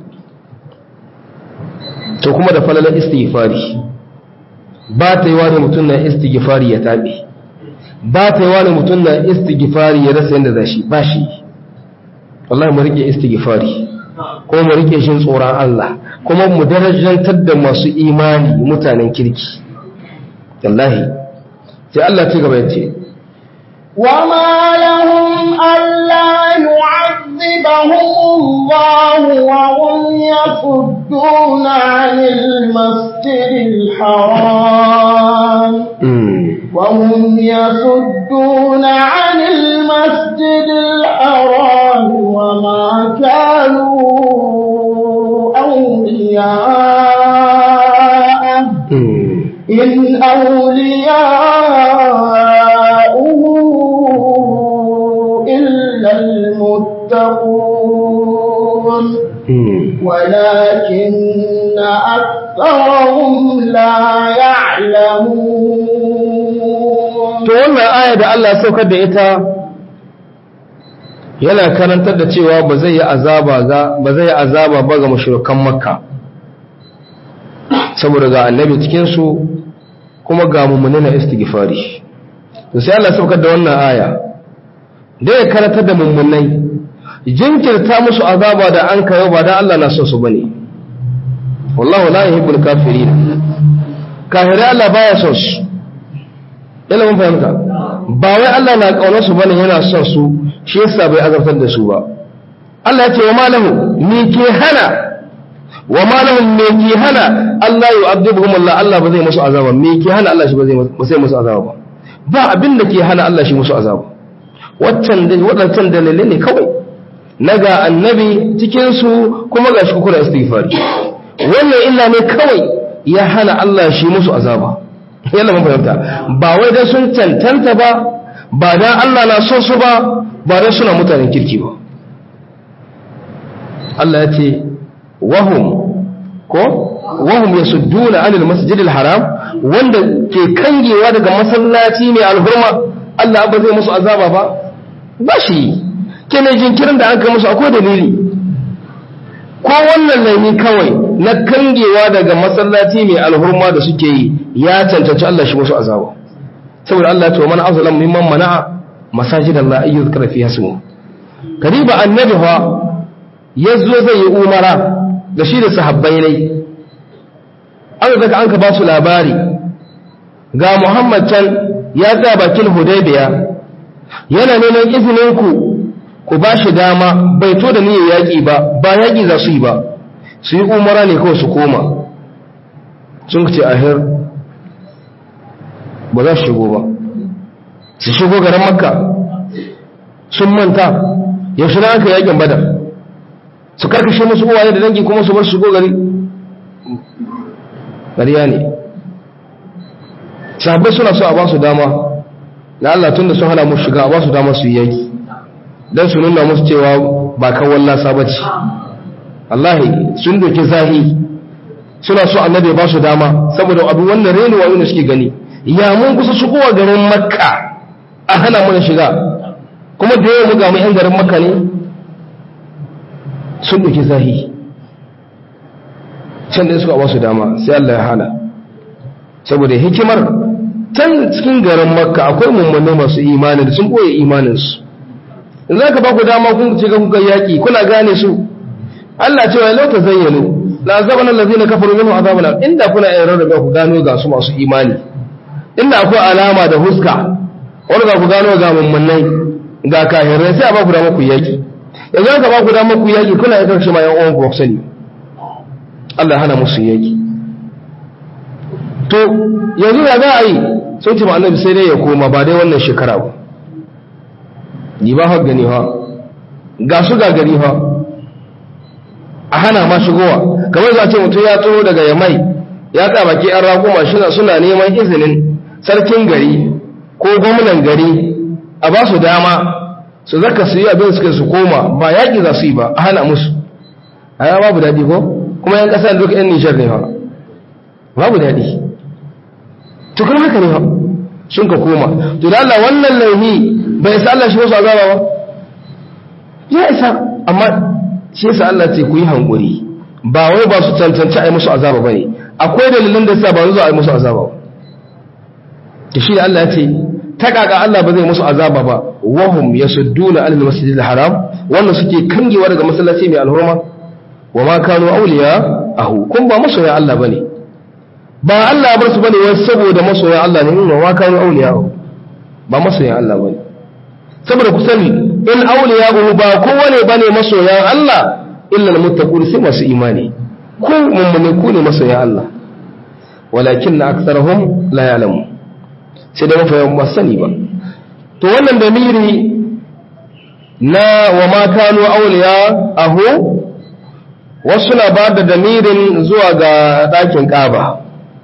To kuma da falalar istighfari, ba ta yi wani mutum na istighfari ya taɓe, ba ta yi wani mutum na istighfari ya rasa yadda za shi, ba shi. Wallahi mu rike istighfari, ko mu rike shin tsoron Allah, kuma mu darajantar da masu imani mutanen kirki. Wallahi sai Allah ci gaba yace وما لهم ألا يعذبهم الله وهم يصدون عن المسجد الحرام وهم يصدون عن المسجد الحرام وما كانوا أولياءه إن أولياؤه إلا المتقون ولكن أكثرهم لا يعلمون. to wannan aya da Allah ya saukar da ita yana karantar da cewa ba zai yi azaba ga ba zai yi azaba ba ga mushrikan Makka, saboda ga annabi cikin su kuma ga mu'mini na istighfari. To sai Allah ya saukar da wannan aya da ya karantar da mummunai, jinkirta musu azaba da an kayo ba da Allah na so su bane. Wallahu la yuhibbul kafirin, kafirai Allah baya son su. Ina mun fahimta, ba wai Allah na kaunar su bane, yana son su, shi yasa bai azabtar da su ba. Allah ya ce wa malahu ni ke hana, wa malahu me ke hana Allah yu'adhibuhum Allah, Allah ba zai musu azaba. Me ke hana Allah shi ba zai musu azaba ba? Ba abin da ke hana Allah shi musu azaba. Waccan da wadancan dalilai ne kawai, naga annabi cikin su kuma ga shi kukura istighfari. Wannan illa ne kawai ya hana Allah shi musu azaba. Yalla mun fahimta, ba wai da sun tantanta ba, ba dan Allah na so su ba, ba dan suna mutanen kirki ba Allah ya ce wahum ko wahum yasudduna anil masjidil haram wanda ke kangewa daga masallaci mai alhurma Allah ba zai musu azaba ba ba shi kenan jinkirin da aka musu akwai dalili ko wannan laifi kawai na kangewa daga masallaci mai alhurma da suke yi ya cancanci Allah shi musu azaba saboda Allah ya ce man azlam mimman mana'a masajidallahi ayyuzkara fiha ismu kariba annabi fa yazo zai yi umara da shi da sahabbai ne an zaka an ka ba su labari ga Muhammad can ya tsaya bakin Hudaybiya yana neman izinin ku ku ba shi dama bai to da niyyar yaƙi ba ba yaƙi za su yi ba su yi umara ne kawai su koma sun ce ahir ba za su shigo ba su shigo garin makka sun manta yaushe na aka yaƙin badar su karkashe musu uwaye da dangi kuma su bar shigo gari ƙarya ne sahabbai suna so a ba su dama na Allah tun da sun hana mu shiga a ba su dama su yi yaƙi don su nuna musu cewa ba kawon lasa ba ce Allahi sun doki zahi suna so annabi ba su dama saboda abu wannan reni wa wani suke gani ya mun kusa shigowa garin makka a hana mana shiga kuma da yawa muga mu yan garin makka ne sun doki zahi can da suka ba su dama sai Allah ya hana saboda hikimar can cikin garin makka akwai mummune masu imani da sun boye imaninsu in za ka ba ku dama kun ce kuka yaƙi kuna gane su Allah cewa ya lauta zayyano la azaban allazina kafaru minhu azaban inda kuna yin rarrabe ku gano ga su masu imani inda akwai alama da huska wanda za ku gano ga mummunai ga kafirai sai a ba ku dama ku yaƙi yanzu ka ba ku dama ku yaƙi kuna yin karshe ma yan uwan ku sani Allah hana musu yaƙi to yanzu da za a yi sun ce ma annabi sai dai ya koma ba dai wannan shekara ba ni ba haka gani ha ga su ga gari ha a hana ma shigowa kamar za ce mutum ya tsoro daga yamai ya tsaya baki an raƙuma suna neman izinin sarkin gari ko gwamnan gari a ba su dama su zaka su yi abin suka su koma ba yaƙi za su yi ba a hana musu a ya babu daɗi ko kuma yan ƙasa duka yan nishar ne ha babu daɗi tukun haka ne ha sun ka koma to da Allah wannan laifi bai sa Allah shi wasu azaba ba ya isa amma shi yasa Allah ce ku yi hankuri ba wai ba su cancanci a yi musu azaba ba ne akwai dalilin da yasa ba zuwa a yi musu azaba ba to shi da Allah ya ce ta kaka Allah ba zai musu azaba ba wahum yasudduna anil masjidil haram wannan suke kangewa daga masallaci mai alhurma wa ma kanu awliya ahu kun ba masoya Allah bane ba Allah bar su bane wai saboda masoya Allah ne wa ma kanu awliya ba masoya Allah bane saboda ku sani in awliya'uhu ba kowane bane masoyan Allah illa almuttaqun sai masu imani ku mummune ku ne masoyan Allah walakin aktharuhum la ya'lamu sai da mafi yawan sani ba to wannan damiri na wa ma kanu awliya'uhu wasu na ba da damirin zuwa ga dakin Kaaba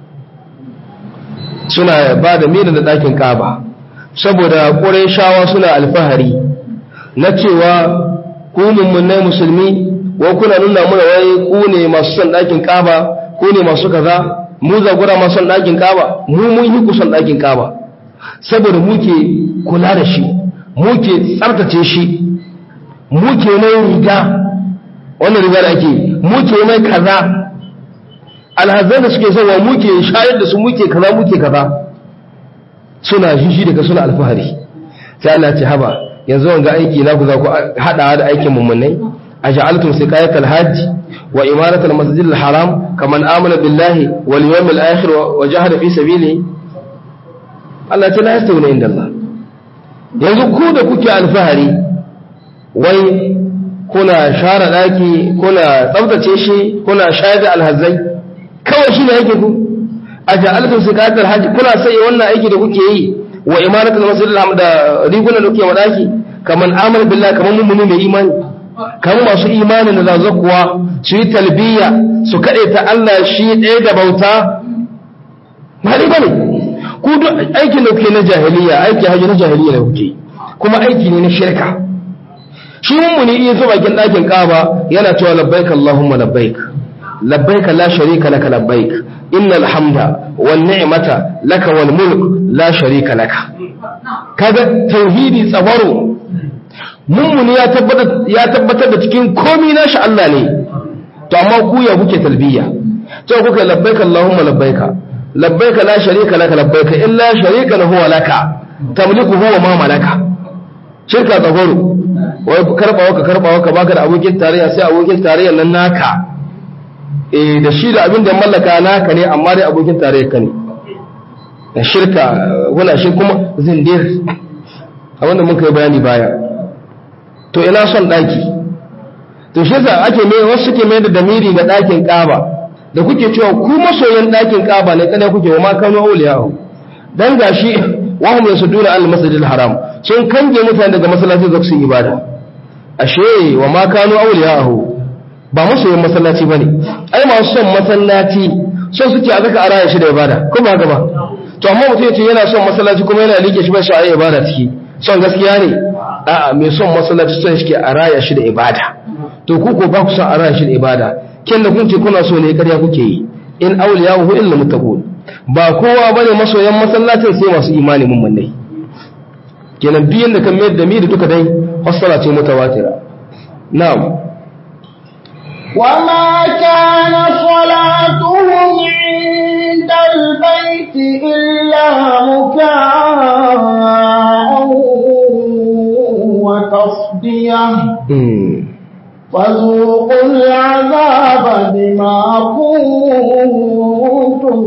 suna ba da damirin da dakin Kaaba saboda ƙurayshawa suna alfahari na cewa ku mummunai musulmi wa kuna nuna muna wai ku ne masu son ɗakin Kaaba ku ne masu kaza mu zagura masu son ɗakin Kaaba mu mun yi ku son ɗakin Kaaba saboda muke kula da shi muke tsaftace shi muke mai riga wannan riga da ake muke mai kaza alhazan da suke son wa muke shayar da su muke kaza muke kaza suna shishi daga suna alfahari sai Allah ce haba yanzu wanga aiki na ku za ku hada da aikin mummunai aj'altum siqayatal hajj wa imaratal masjidil haram kaman amana billahi wal yawmil akhir wa jahada fi sabilihi Allah ta la yastawuna inda Allah yanzu ku da kuke alfahari wai kuna share daki kuna tsaftace shi kuna shayar da alhazai kawai shine yake ku aja'altum sikatul hajj kuna sai wannan aiki da kuke yi wa imaratul masjidil haram da rigunan da kuke wadaki kaman amal billahi kaman mu'mini mai imani kaman masu imani da zazakuwa su yi talbiya su kade ta Allah shi ɗaya da bauta ba dai bane ku duk aikin da kuke na jahiliya aiki haji na jahiliya da kuke kuma aiki ne na shirka shi mummuni iya zo bakin ɗakin Kaaba yana cewa labbaik Allahumma labbaik labbaik la sharika laka labbaik innal hamda wan ni'mata laka wal mulk la sharika laka. Kaga tauhidi tsabaro mummuni ya tabbatar ya tabbatar da cikin komai nashi Allah ne, to amma ku ya kuke talbiya to kuka labbaik Allahumma labbaik labbaik la sharika laka labbaik illa sharika lahu wa laka tamliku huwa ma malaka. Shirka tsagoro wai karbawa ka karbawa ka baka da abokin tarayya sai abokin tarayyar nan naka eh da shi da abin da mallaka naka ne amma dai abokin tarayyar ka ne. Shirka wala shi kuma zindir a wanda muka yi bayani baya. To ina son daki, to shi yasa ake mai wasu suke mai da damiri ga dakin Kaaba da kuke cewa ku masoyan dakin Kaaba ne kada kuke wa ma kanu auliyahu dan gashi wa hum yasuduna al masjidil haram sun kange mutane daga masallaci da su ibada. Ashe wa ma kanu auliyahu ba masoyan masallaci bane, ai masu son masallaci so suke a zaka araya shi da ibada ko ba gaba. To amma mutum yace yana son masallaci kuma yana like shi ba shi ayi ibada ciki, son gaskiya ne? A'a, mai son masallaci son shi ke araya shi da ibada. To ku ko ba ku son araya shi da ibada, kin da kun ce kuna so ne ƙarya kuke yi. In awliyahu illa muttaqun, ba kowa bane masoyan masallacin sai masu imani mummunai. Kenan duk yanda kan mai da mi da duka dai fassara ce mutawatira. Na'am. وما كان صلاتهم عند البيت إلا مكاء وتصدية فذوقوا العذاب بما كنتم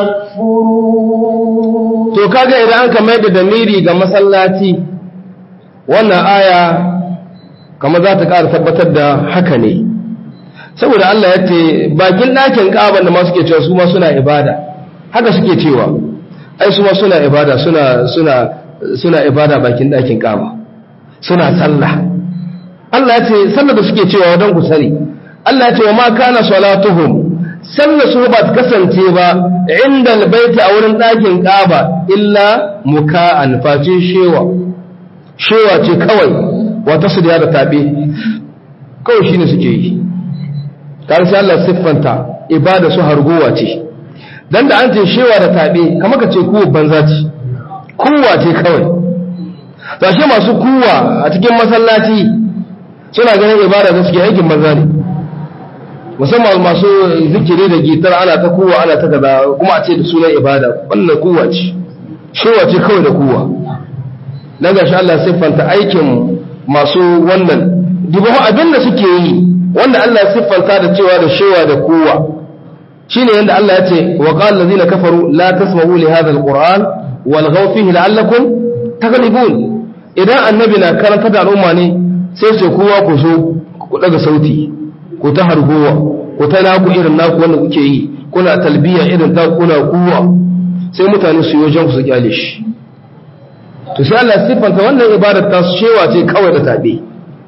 تكفرون. To kaga idan an kamar da damiri ga masallaci wannan aya kamar za ta ƙara tabbatar da haka ne, saboda Allah ya ce bakin ɗakin Kaaba da ma suke cewa su ma suna ibada, haka suke cewa ai su ma suna ibada suna suna suna ibada bakin ɗakin Kaaba suna sallah. Allah ya ce sallar da suke cewa don ku sani, Allah ya ce wa ma kana salatuhum, sallar su ba ta kasance ba inda albayti a wurin ɗakin Kaaba illa muka'an face shewa shewa ce kawai wata su da tabe kawai shine suke yi. Tare sai Allah siffanta ibada su hargowa ce, dan da an ce shewa da tabe kamar ka ce kuwa banza ce, kuwa ce kawai. Tashi masu kuwa a cikin masallaci suna ganin ibada da suke aikin banza ne, musamman masu zikiri da gitar ana ta kuwa ana ta kaza kuma a ce da sunan ibada, wannan kuwa ce, shewa ce kawai da kuwa. Dan gashi Allah siffanta aikin masu wannan dubawa abin da suke yi, wanda Allah ya siffanta da cewa da shewa da kowa shine yanda Allah ya ce wa qala allazina kafaru la tasma'u li hadha alquran walghaw fihi la'allakum taghlibun. Idan annabi na karanta da al'umma ne sai sai kowa ku so ku daga sauti ku ta hargowa ku ta naku irin naku wanda kuke yi, kuna talbiya irin ta kuna kuwa, sai mutane su yi wajen ku su kyale shi. To sai Allah ya siffanta wannan ibadar ta shewa ce kawai da tabe.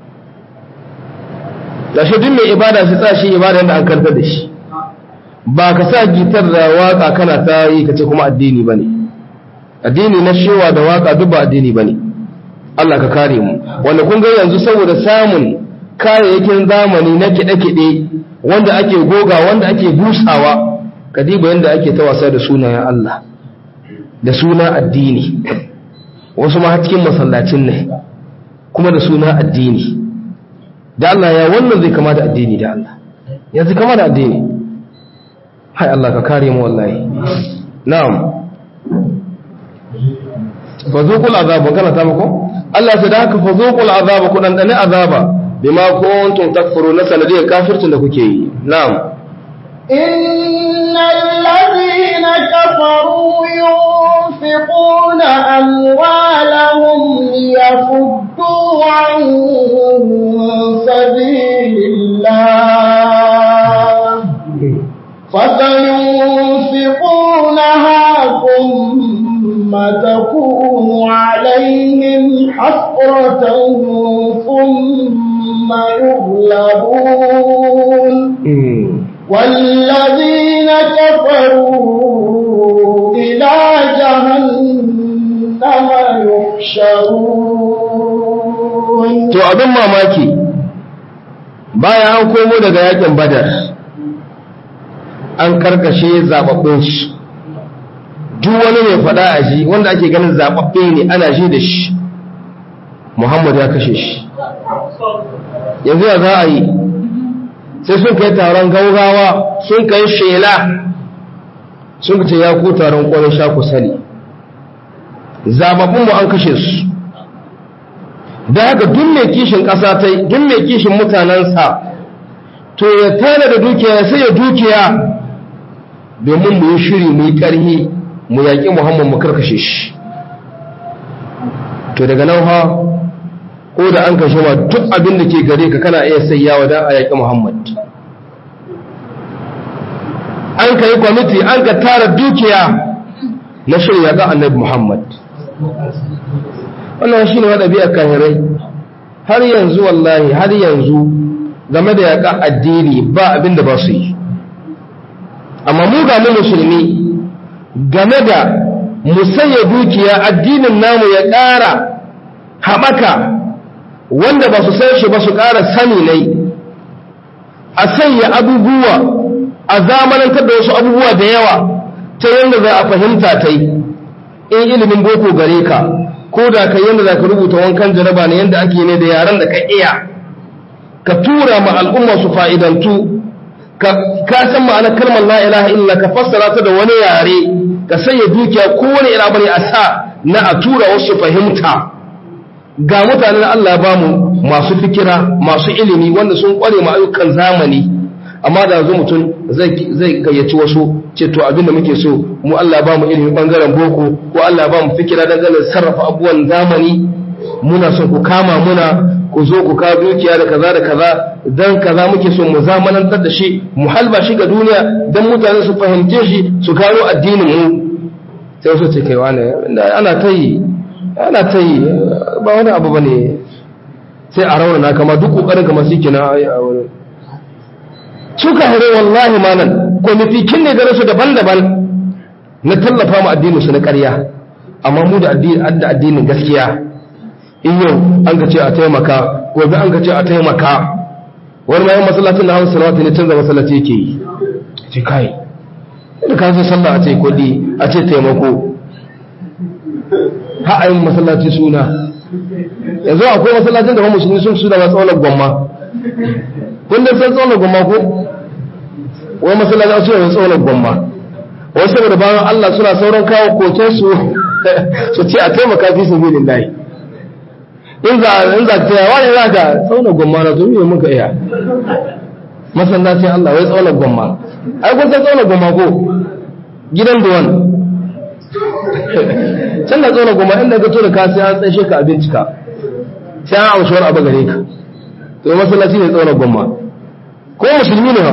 Da shi duk mai ibada shi sa shi ibada da an karanta da shi, ba ka sa gitar da waka kana ta yi kace kuma addini bane. Addini na shewa da waka duk ba addini bane. Allah ka kare mu. Wanda kun ga yanzu saboda samun kayayyakin zamani na kide-kide wanda ake goga wanda ake busawa, kadiba yanda ake ta wasa da sunayen Allah da suna addini, wasu ma cikin masallacin ne kuma da suna addini. Da Allah ya wannan zai kama da addini, da Allah ya zai kama da addini. Hai Allah ka kare mu wallahi. Na'am. Fazuqul azab, kana ta mako Allah ya da haka fazuqul azab, ku dan dane azaba bima kuntum takfuruna, sanadiyar kafircin da kuke yi. Na'am. innal ladina kafaru yunfiquna amwalahum liyasuddu an sabilillah fasayunfiqunaha thumma takunu alayhim hasratan thumma yughlabun والذين كفروا إلى جهنم يحشرون. to abin mamaki bayan an komo daga yakin badar an karkashe zababbun shi duk wani mai fada a shi wanda ake ganin zababbe ne ana shi da shi Muhammad ya kashe shi yanzu ya za a yi sai sun kai taron gaugawa sun kai shela sun ce ya ku taron kwanan sha ku sani zababbun mu an kashe su da haka duk mai kishin ƙasa ta duk mai kishin mutanensa to ya tana da dukiya sai ya dukiya domin mu yi shiri mu yi ƙarhi mu yaƙi Muhammad mu karkashe shi to daga nan ha ko da an kashe ma duk abin da ke gare ka kana iya sayyawa dan a yaƙi Muhammad an kai kwamiti an ka tara dukiya na shirya ga annabi Muhammad wannan shine wada biya kahirai har yanzu wallahi har yanzu game da yaƙa addini ba abin da ba su yi amma mu ga mu musulmi game da musayya dukiya addinin namu ya ƙara haɓaka wanda ba su san shi ba su ƙara sani ne a sanya abubuwa a zamanantar da wasu abubuwa da yawa ta yadda za a fahimta ta yi in ilimin boko gare ka ko da ka yadda za ka rubuta wankan jaraba ne yadda ake ne da yaren da ka iya ka tura ma al'umma su fa'idantu ka san ma'anar kalmar la ilaha illa ka fassara ta da wani yare ka sanya dukiya kowane ira bane a sa na a tura wasu fahimta ga mutanen Allah ba mu masu fikira masu ilimi wanda sun kware ma ayyukan zamani amma da yanzu mutum zai gayyaci wasu ce to abinda muke so mu Allah ba mu ilimi bangaren boko ko Allah ba mu fikira dangane sarrafa abubuwan zamani muna son ku kama muna ku zo ku ka dukiya da kaza da kaza dan kaza muke so mu zamanantar da shi mu halba shi ga duniya dan mutane su fahimce shi su gano addinin mu sai su ce kai wani ana tayi ana tayi ba wani abu bane sai a rauna kama duk kokarin kama sike na suka hare wallahi malan kwamitin ne gare su daban-daban na tallafa mu addinin su na ƙarya amma mu da addinin da addinin gaskiya in yau an ka ce a taimaka gobe an ka ce a taimaka wani ma yan masallacin na hamsu salawatu ne canza masallaci yake yi ce kai da ka san sallah a ce kudi a ce taimako ha ayin masallaci suna yanzu akwai masallacin da musulmi sun suna ma tsaunar gwamma kun da san tsaunar gwamma ko wani masallaci a suna tsaunar gwamma wasu saboda bayan Allah suna sauran kawo koken su su ce a taimaka fi sabilillahi in za in za ta yawa ne za ka tsaunar gwamma na zuwa muka iya masallacin Allah wai tsaunar gwamma ai kun san tsaunar gwamma ko gidan duwan can da tsaunar gwamma inda ka tura ka sai an tsaye ka a bincika sai an amshuwar abu gare ka to masallaci ne tsaunar gwamma ko musulmi ne ba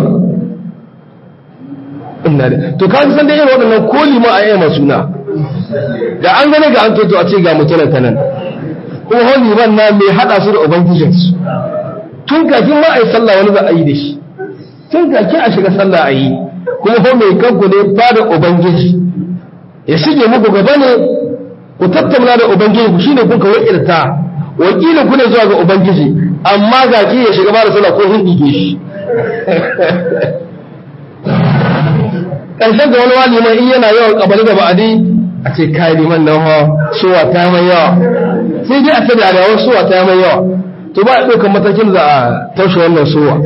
inna da to ka san da irin waɗannan ko lima a yi masu na da an gane ga an toto a ce ga mutunan ta nan kuma hon liman na mai haɗa su da ubangijinsu tun kakin ma a yi sallah wani za a yi da shi tun kakin a shiga sallah a yi kuma hon mai kanku ne ba da ubangiji ya shige muku gaba ne ku tattauna da ubangiji ku shine kun ka wakilta wakilin ku ne zuwa ga ubangiji amma ga ki ya shiga ba da sallah ko hindi ke shi ƙarshen ga wani wani mai in yana yawan ƙabali da ba'adi a ce kayi liman nan hawa suwa ta mai yawa sai dai a ce da arewar suwa ta mai yawa to ba a ɗaukar matakin za a taushe wannan suwa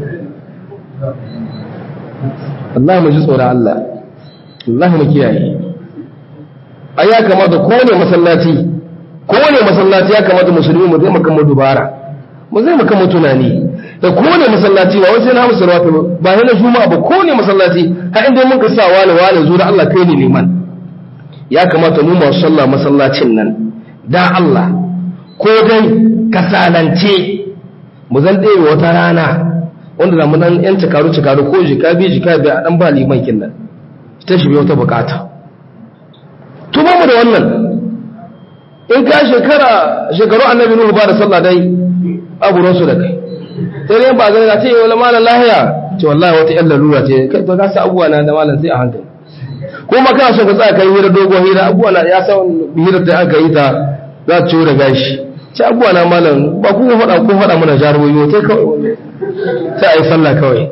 Allah mu ji tsoron Allah Allah mu kiyaye a ya kamata kowane masallaci kowane masallaci ya kamata musulmi mu zai maka dubara mu zai maka tunani da kowane masallaci ba wai sai na musu rawata ba yana juma'a ba kowane masallaci har inda mun ka sa wani wani zuwa Allah kai ne liman ya kamata mu masu sallah masallacin nan dan Allah ko dai kasalance mu zan dai wata rana wanda zamu dan yan cikaru cikaru ko jika bi jika bi a dan ba liman kin nan ta shi wata bukata to ba mu da wannan in ka shekara shekaru annabi nuhu ba da sallah dai abu rasu da kai sai dai ba zai ce wala malan lahiya ce wallahi wata yan lalura ce kai to ka sa abuwa na da malan sai a hankali kuma kana so ka tsaya kai hira dogo hira abuwa na ya san hira da aka yi ta za ta ciwo da gashi ci abuwa na malam ba ku faɗa ku faɗa mana jarumoyi ta kawai sai a yi sallah kawai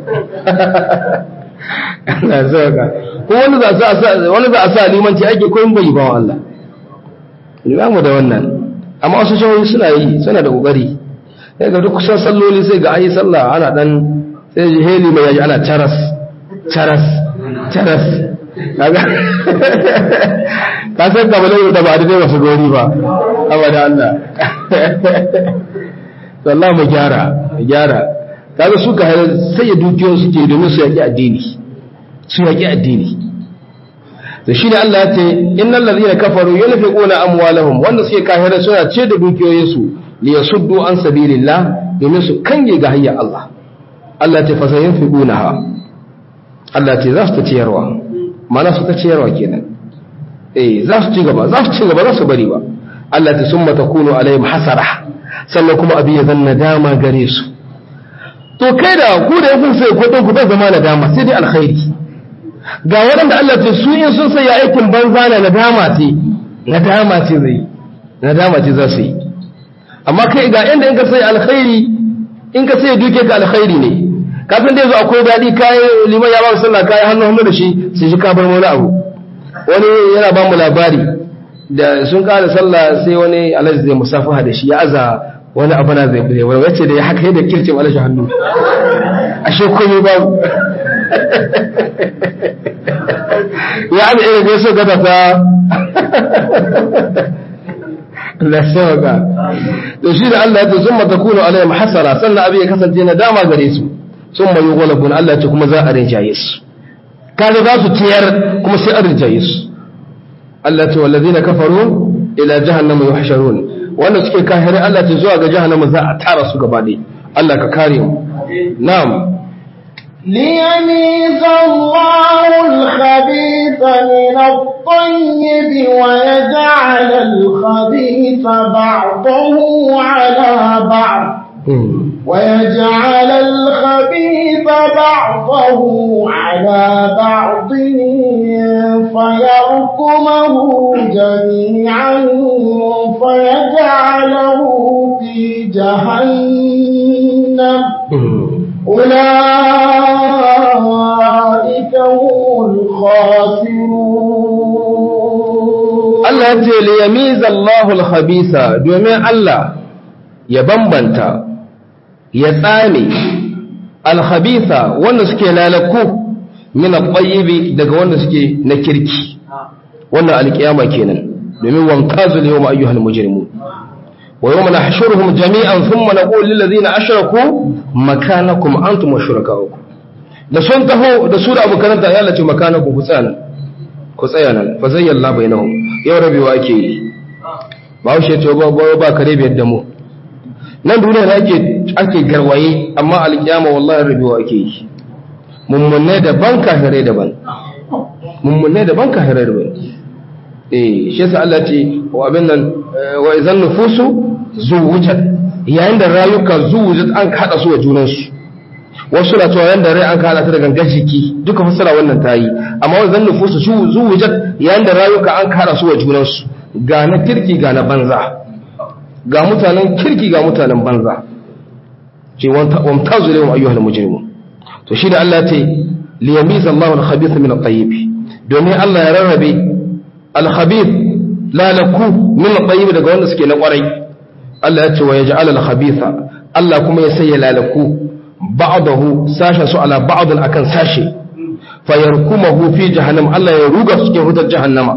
Allah zaka ko wani za a sa wani za a sa limanci ake koyin bai ba Allah limamu da wannan amma wasu shawoyi suna yi suna da kokari sai ga duk kusan salloli sai ga ayi sallah ana dan sai ji heli mai yaji ana charas charas charas kaga ka san ka bala da ba da wasu gori ba abada Allah to Allah mu gyara gyara kaga su ka sai ya dukiyoyin su ke domin su yaki addini su yaki addini to shine Allah ya ce innal ladhina kafaru yunfiquna amwalahum wanda suke kafira suna ce da dukiyoyin su li yasuddu an sabilillah domin su kange ga hanyar Allah Allah ta fasa yunfiqunaha Allah ce za su ta ciyarwa mana su ta ciyarwa kenan eh za su ci gaba za su ci gaba za su bari ba Allah ta summa takunu alaihim hasara sannan kuma abin ya zanna dama gare su to kai da ku da kun sai kudin ku da zama nadama sai dai alkhairi ga waɗanda Allah ce su in sun sai aikin banza na nadama ce nadama ce zai nadama ce za su yi amma kai ga inda in ka sai alkhairi in ka sai duke ka alkhairi ne ka san dai zo akwai dadi kai liman ya ba sallah kai hannu hannu da shi sai shi ka bar wani abu wani yana ba mu labari da sun kara sallah sai wani alhaji zai musafaha da shi ya aza wani abu na zai bude wani wacce da ya haka yadda kirce alhaji hannu ashe komai babu ya abu irin da ya so gata ta Allah sauka to shi da Allah ya ce summa takunu alaihim hasara sannan abin ya kasance na dama gare su summa yughlabun Allah ya ce kuma za a rinjaye su kaga za su tiyar kuma sai a rinjaye su Allah ya ce wallazina kafaru ila jahannama yuhsharun wanda suke kafirai Allah ya ce zuwa ga jahannama za a tara su gaba ɗaya Allah ka kare mu na'am ليميز الله الخبيث من الطيب ويجعل الخبيث بعضه على بعض ويجعل الخبيث بعضه على بعض فيركمه جميعا فيجعله في جهنم أولئك هم الخاسرون الله يجي ليميز الله الخبيث دومين الله يبنبنتا يتامي الخبيث wanda suke lalaku min at-tayyib daga wanda suke na kirki wannan alkiyama kenan domin wankazul yawma ayyuhal mujrimun ويوم نحشرهم جميعا ثم نقول للذين أشركوا مكانكم أنتم وشركاؤكم da sun taho da su da abokananta ya lace makanaku ku tsaya ku tsaya nan fa zayyalla bainahum yau rabewa ake yi ba haushe ce ba ba ba kare biyar da mu nan duniya ne ake ake garwaye amma alkiyama wallahi rabewa ake yi mummunne daban kafirai daban mummunne daban kafirai daban eh shi yasa Allah ce wa abin nan wa idan nufusu zuwujat yayin da rayuka zuwujat an kada su wa junan su wasu na cewa yayin da rai an kada ta da gangan jiki duka fasara wannan tayi amma wa idan nufusu zuwujat yayin da rayuka an kada su wa junan su ga na kirki ga na banza ga mutanen kirki ga mutanen banza ce wamtazu lahum ayyuhal mujrimun to shi da Allah ce liyamiza Allahu al-khabith min at-tayyib domin Allah ya rarrabe al-khabith lalaku min at-tayyib daga wanda suke na kwarai Allah ya ce wa yaj'al al-khabitha Allah kuma ya sanya lalaku ba'dahu sasha su ala ba'd akan sashe fayarkumahu fi jahannam Allah ya ruga su cikin hutar jahannama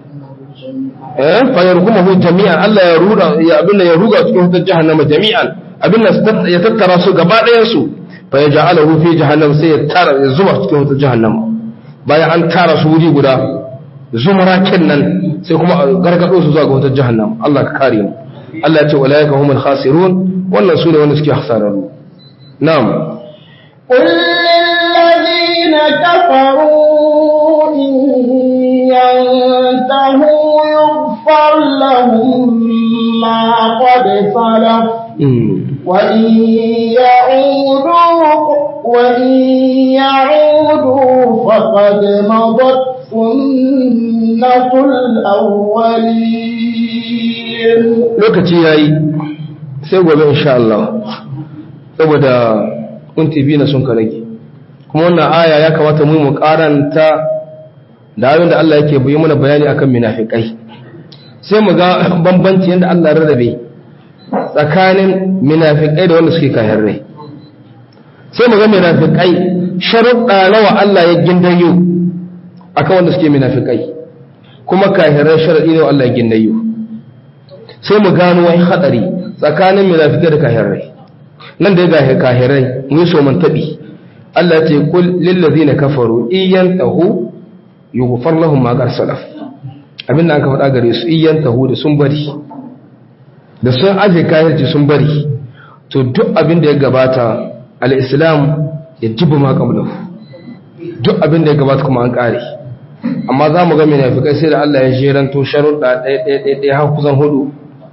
eh fayarkumahu jami'an Allah ya ruga ya abinda ya ruga su cikin hutar jahannama jami'an abinda ya tattara su gaba ɗayan su fa yaj'aluhu fi jahannam sai ya tara ya zuba cikin hutar jahannama bayan an tara su wuri guda zumarakin nan sai kuma gargado su zuwa ga wutar jahannam Allah ka kare mu Allah ya ce ulaika humul khasirun wannan sune wanda suke hasararru na'am qul lil ladina kafaru in yantahu yughfar lahum ma qad salaf wa in ya'udu wa in ya'udu faqad madat sunnatul awwalin lokaci yayi sai gobe insha Allah saboda kunti biyu na sun ka rage kuma wannan aya ya kamata mu mu karanta da ayoyin da Allah yake bayyana mana bayani akan munafikai sai mu ga bambanci yanda Allah ya rarrabe tsakanin munafikai da wanda suke kafirai sai mu ga munafikai sharuɗa nawa Allah ya gindayo akan wanda suke munafikai kuma kafirai sharadi ne Allah ya gindayo sai mu gano wani hadari tsakanin munafikai da kafirai nan da ga kafirai mu so man tabi Allah ya ce kul lil ladina kafaru iyantahu yughfar lahum ma qad salaf abinda aka faɗa gare su iyantahu da sun bari da sun aje kafirci sun bari to duk abinda ya gabata al-islam ya jibu ma qablahu duk abinda ya gabata kuma an kare amma za mu ga munafikai sai da Allah ya jeranto sharuɗa ɗaya ɗaya ɗaya har kusan hudu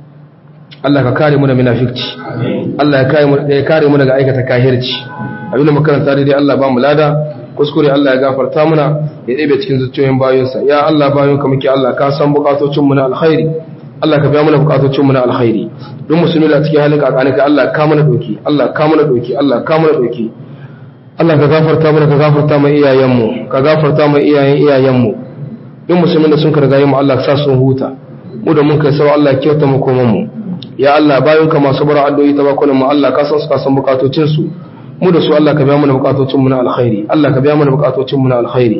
Allah ka kare mu da munafici Allah ya kare mu ya kare mu daga aikata kahirci abinda makaranta dai Allah ba mu lada kuskure Allah ya gafarta muna ya ɗebe cikin zuciyoyin bayonsa ya Allah bayonka muke Allah ka san bukatocin mu na alkhairi Allah ka biya mana bukatocin mu na alkhairi don musulmi da cikin halin kakanika Allah ka mana doki Allah ka mana doki Allah ka mana doki Allah ka gafarta mana ka gafarta mai iyayen mu ka gafarta mai iyayen iyayen mu don musulmi da sun karga mu Allah ka sa sun huta mu da mun kai sawa Allah kyauta mu koman mu ya Allah bayonka masu bara addu'o'i tabakulan mu Allah ka san su ka san bukatocin su mu da su Allah ka biya mana bukatocin mu na alkhairi Allah ka biya mana bukatocin mu na alkhairi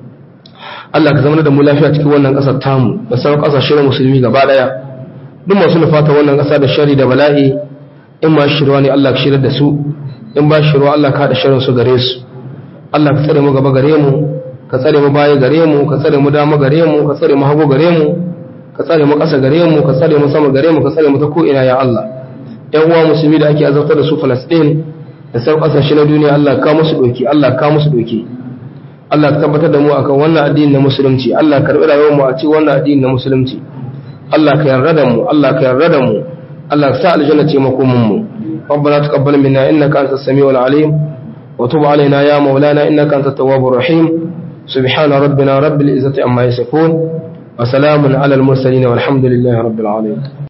Allah ka zama da mu lafiya cikin wannan kasar tamu da sauran kasashen musulmi gaba daya duk masu nufata wannan kasa da shari da bala'i in ma shirwa ne Allah ka shirar da su in ba shirwa Allah ka hada sharrin su gare su Allah ka tsare mu gaba gare mu ka tsare mu baya gare mu ka tsare mu dama gare mu ka tsare mu hagu gare mu ka tsare mu kasa gare mu ka tsare mu sama gare mu ka tsare mu ta ko ina ya Allah ƴan uwa musulmi da ake azabtar da su Palestine da sauran kasashe na duniya Allah ka musu doki Allah ka musu doki Allah ka tabbatar da mu akan wannan addini na musulunci Allah ka karbi rayuwar mu a cikin wannan addini na musulunci Allah ka yarda da mu Allah ka yarda da mu Allah ka sa aljanna ce makomin mu ربنا تقبل منا انك انت السميع العليم وتب علينا يا مولانا انك انت التواب الرحيم سبحان ربنا رب العزة عما يصفون وسلام على المرسلين والحمد لله رب العالمين